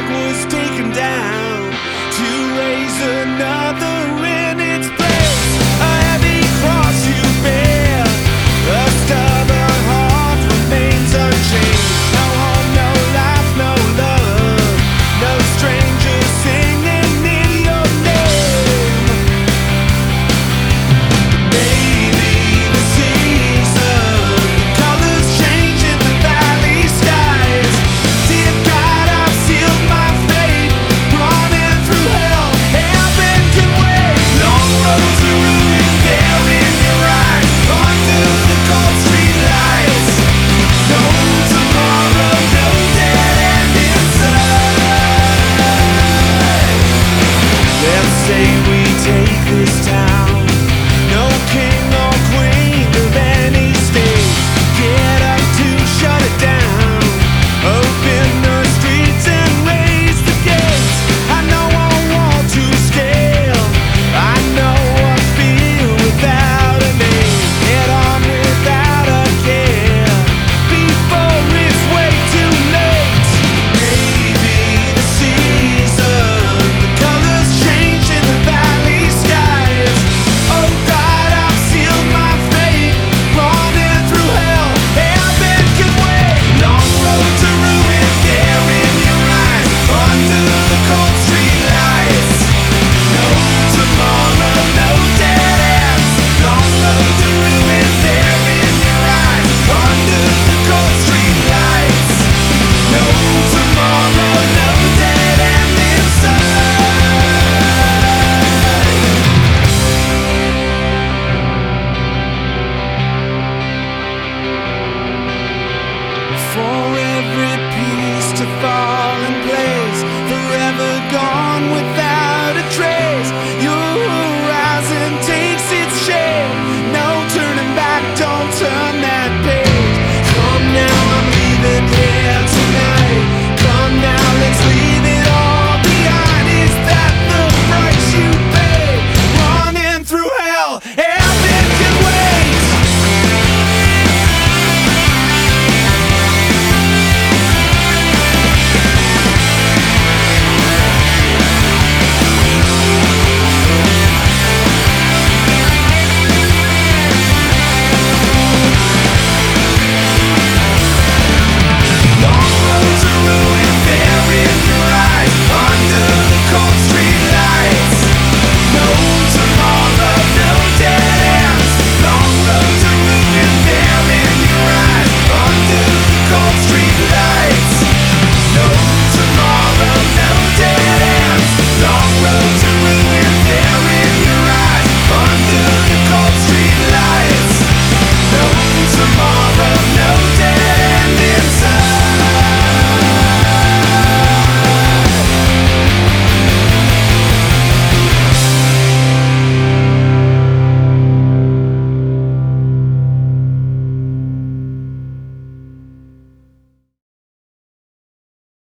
flag was taken down to raise another in its place. A heavy cross you bear, a stubborn heart remains unchanged. No home, no life, no love, no strangers singing in your name. Maybe the season, the colors change in the valley skies. Dear God, I've sealed my fate, running through hell, heaven can wait. Long roads of ruin there in your eyes, under the cold street lights. No tomorrow, no dead end inside. Let's say we take this town, no king or queen of any state. Get up to shut it down, open the streets and raise the gates. I know I want to scale, I know I feel without a name. Head on without a care, before it's way too late. Maybe the season, the colors change in the valley skies. Oh God, I've sealed my fate, running through hell, heaven can wait. Long road to ruin there in your eyes, under the cold street lights. No tomorrow, no dead ends. Long road to ruin there in your eyes, under the cold street lights. No tomorrow, no dead end inside. For every piece to fall and